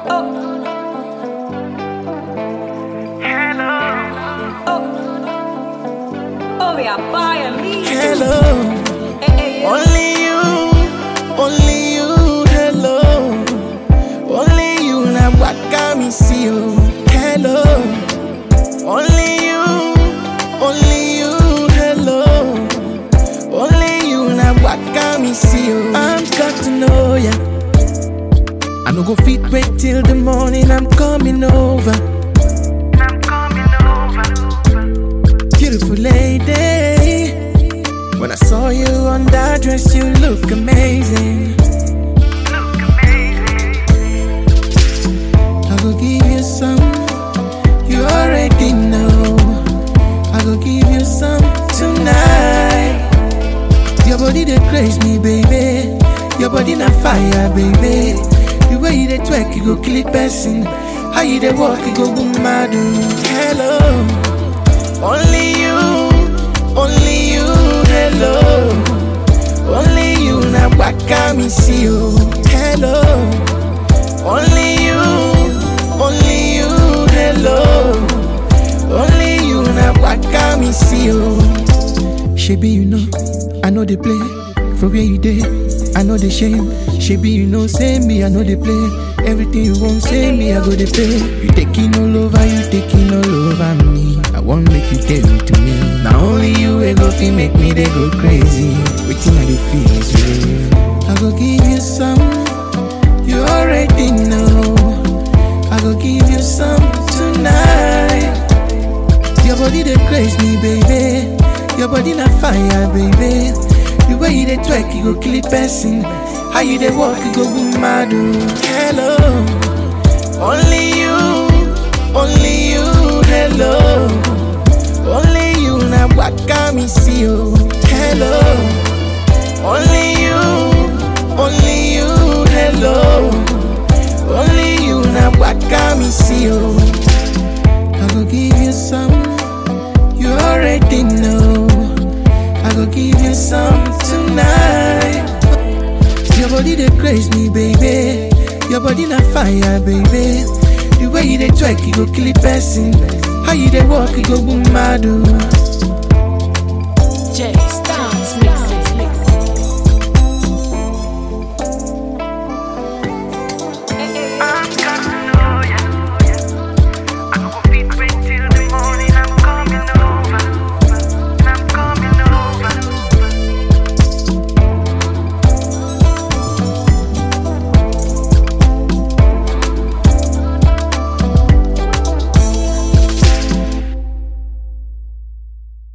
Hello, only you, hello, only you na waka me see you. Hello, only you, hello, only you na waka me see you. I'm got to know ya. I no go fit wait till the morning. I'm coming over. Beautiful lady, when I saw you on that dress, you look amazing. I go give you some, you already know. I go give you some tonight. Your body they craze me, baby. Your body na fire, baby. The way you dey twerk, you go kill it person. How you dey walk, you go boom mad. Hello, only you, hello. Only you na waka me see you. Hello, only you, hello. Only you na waka me see you. Shebi you know, I know they play. For where you dey, I know they shame. Shebi you know, say me, I know they play. Everything you won't say me, I go to pay. You taking all over, you taking all over me. I won't make you tell it to me. Now only you will go feel make me they go crazy. Waiting I dey feel is real. I go give you some, you already know. I go give you some tonight. Your body they craze me, baby. Your body na fire, baby. The way you dey twerk, you go kill it person. How you dey walk, you go boom mad. Hello, only you, hello. Only you na waka me see you. Hello, only you, hello. Only you na waka me see you. I go give you some, you already know. I go give you some tonight. Your body they craze me, baby. Your body na fire, baby. The way you dey twerk, you go kill it person. How you dey walk, you go boom mad. Jace.